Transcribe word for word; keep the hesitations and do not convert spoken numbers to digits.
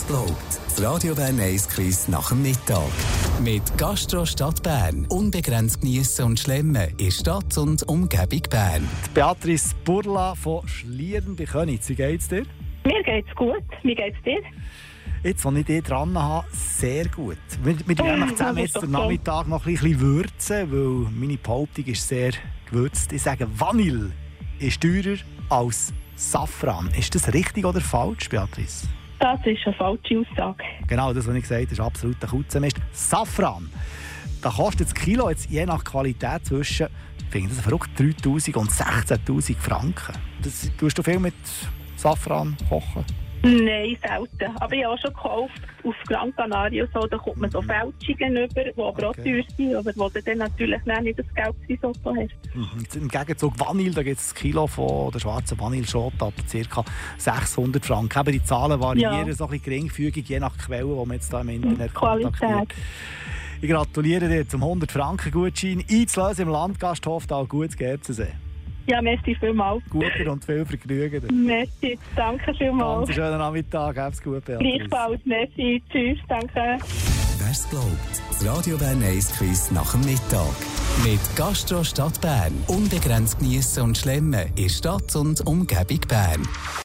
es glaubt? Das Radio Bern eins Quiz nach dem Mittag. Mit Gastro Stadt Bern. Unbegrenzt geniessen und schlemmen in Stadt und Umgebung Bern. Die Beatrice Burla von Schlieren bei Königs. Wie geht's dir? Mir geht's gut. Wie geht's dir? Jetzt, wo ich dich dran habe, sehr gut. Wir, wir tun einfach zusammen jetzt den Nachmittag noch ein bisschen würzen, weil meine Behauptung ist sehr gewürzt. Ich sage, Vanille ist teurer als Safran. Ist das richtig oder falsch, Beatrice? Das ist eine falsche Aussage. Genau, das, was ich gesagt habe, ist absolut ein Kutzenmist. Safran, da kostet das Kilo jetzt je nach Qualität zwischen, ich finde das verrückt, dreitausend und sechzehntausend Franken. Das, tust du viel mit Safran kochen? Nein, selten. Aber ich habe auch schon gekauft auf Gran Canaria. So, da kommt man so Fälschungen über, die aber auch teuer sind, aber wo du dann natürlich nicht das Gelbrisotto hast. Mhm. Im Gegenzug Vanille, da gibt es ein Kilo von der schwarzen Vanilleschote ab ca. sechshundert Franken. Eben die Zahlen variieren, ja. So ein bisschen geringfügig, je nach Quelle, die man jetzt da im Internet kontaktiert. Ich gratuliere dir zum hundert Franken Gutschein einzulösen im Landgasthof da Gutes Gerbsensee. Ja, merci vielmals. Guter und viel Vergnügen. Merci, danke vielmals. Ganz schönen Nachmittag, hab's gut, Beatrice. Gleichfalls, merci, tschüss, danke. Wer es glaubt? Das Radio Bern eins Quiz nach dem Mittag. Mit Gastro Stadt Bern. Unbegrenzt geniessen und schlemmen in Stadt und Umgebung Bern.